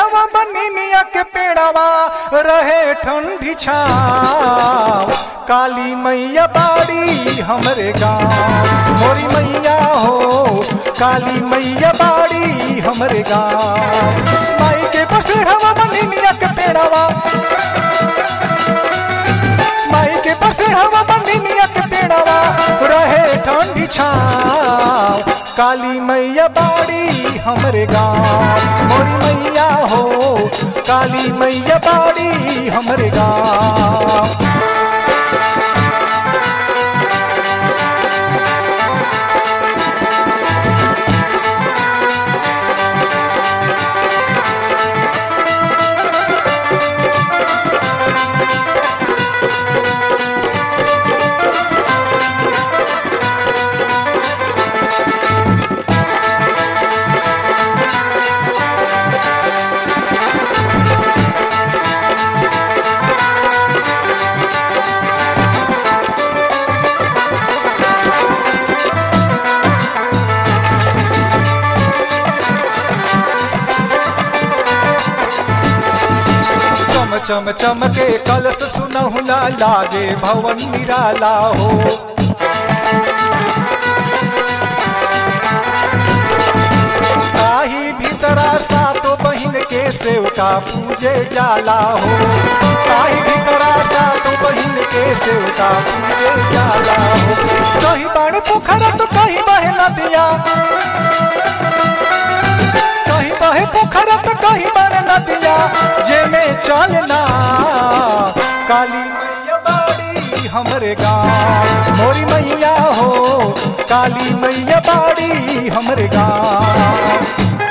हवा बनी मिया के पेड़ावा रहे ठंडी छाव। काली मैया बाड़ी हमरे गाँव मोरी मैया हो, काली मैया बाड़ी हमरे गाँव। माई के बसे हवा बनी मिया के पेड़ावा, माई के बसे हवा बनी मिया के पेड़ावा रहे ठंडी छाव। काली मैया बाड़ी हमरे गाँव मोरी मैया हो, काली मैया बाड़ी हमरे गाँव। चम चमके कलश सुनहुला लागे भवन निराला हो। ताही भीतरा सातो बहिन के सेवका पूजे जाला हो। ताही भीतरा सातो बहिन के सेवका पूजे जाला हो। कहीं बाण पोखरा तो कहीं बहे नदिया, कहीं बहे पोखरा तो कहीं बहे नदिया जे में चलना। काली मैया बाड़ी हमरे गाँव मोरी मैया हो, काली मैया बाड़ी हमरे गाँव।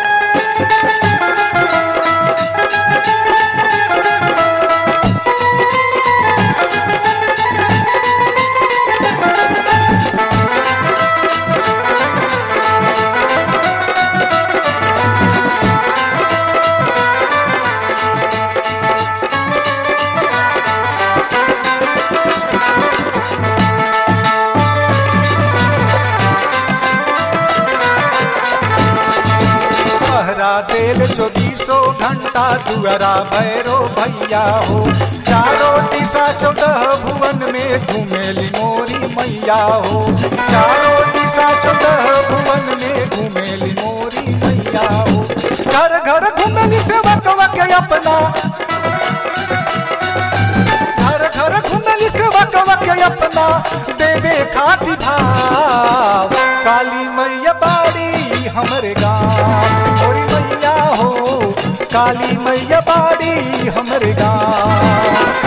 देल 24 घंटा दुआरा भैरो भैया हो। चारों दिशा 14 भुवन में घूमेली मोरी मैया हो। चारों दिशा 14 भुवन में घूमेली मोरी मैया हो। घर घर घूमेली सेवक के अपना, घर घर घूमेली सेवक के अपना देवे खाती भाव। काली मैया बाड़ी हमरे गाँव मोरी मैया हो, काली मैया बाड़ी हमरे गाँव।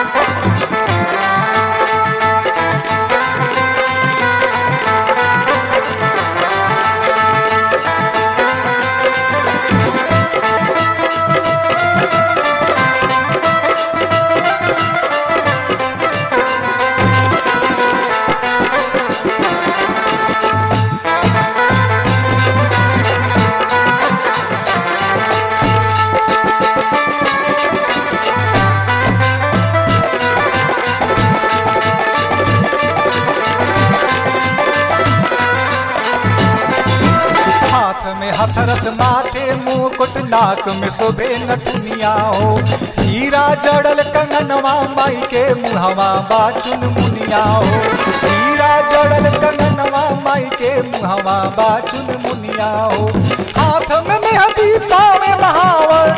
हाथरस माथे मुकुट नाक में शोभे नथुनिया हो। हीरा जड़ल कंगनवा माई के मुहवा बाचुन मुनिया हो। हीरा जड़ल कंगनवा माई के मुहवा बाचुन मुनिया हो। हाथ में मेहंदी पाँव में महावर,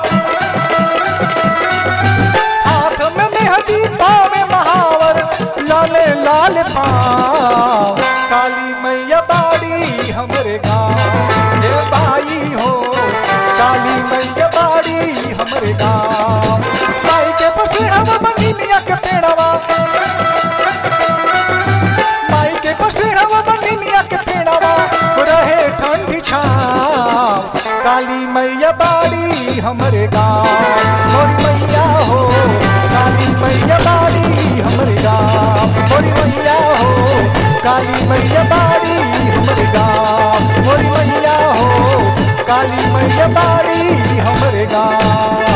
हाथ में मेहंदी पाँव में महावर लाले लाल पाँव। काली मैया बाड़ी हमरे गाँव बाई हो, काली मैया बाड़ी हमरे गाँव। माई के बसे हवा बनी मिया के पेड़ावा, माई के बसे हवा बनी मिया के पेड़ावा रहे ठंडी छाव। काली मैया बाड़ी हमरे गाँव मोरी मैया हो, काली मैया बाड़ी हमरे गाँव मोरी मैया हो। काली मैया बाड़ी हमरे गाँव मोरी मैया हो, काली मैया बाड़ी हमरे गाँव।